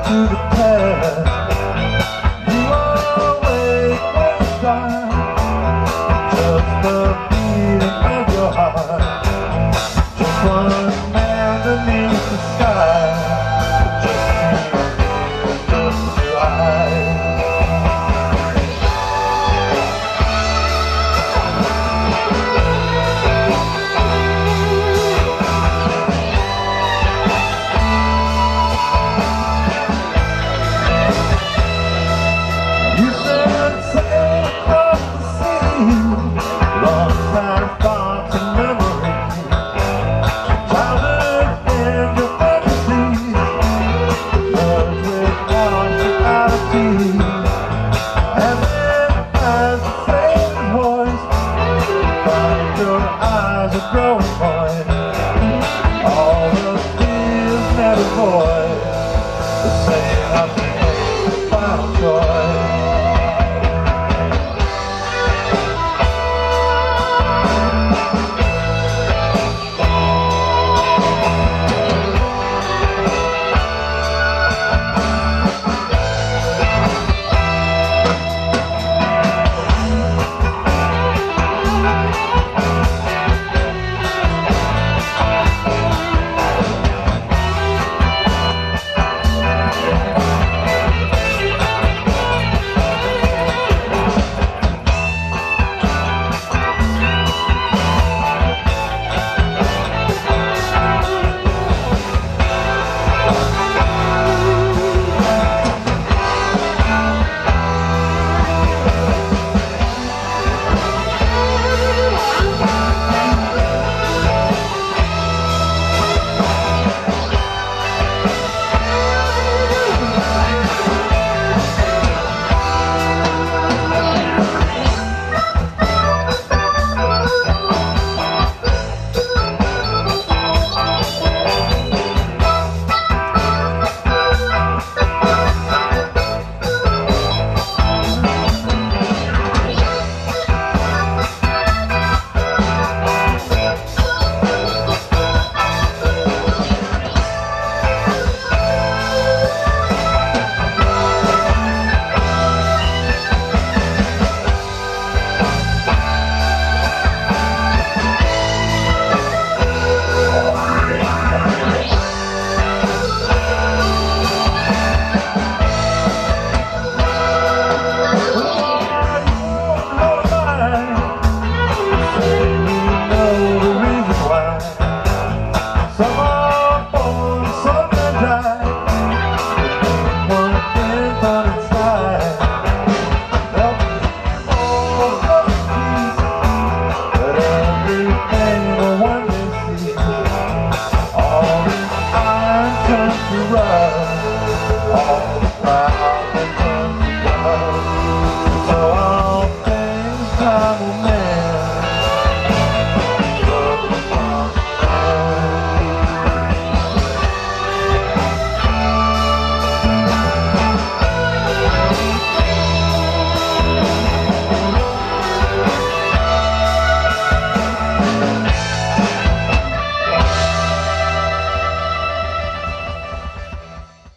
to the past. You are awake when it's dark, just the beating of your heart. Just one man beneath the sky, just you, just you, You said sail across the sea, lost out of thoughts and memories. Childhood in your fantasies, words without reality. And then as the same voice, find your eyes are growing void. All the fears never void, the same I think final choice.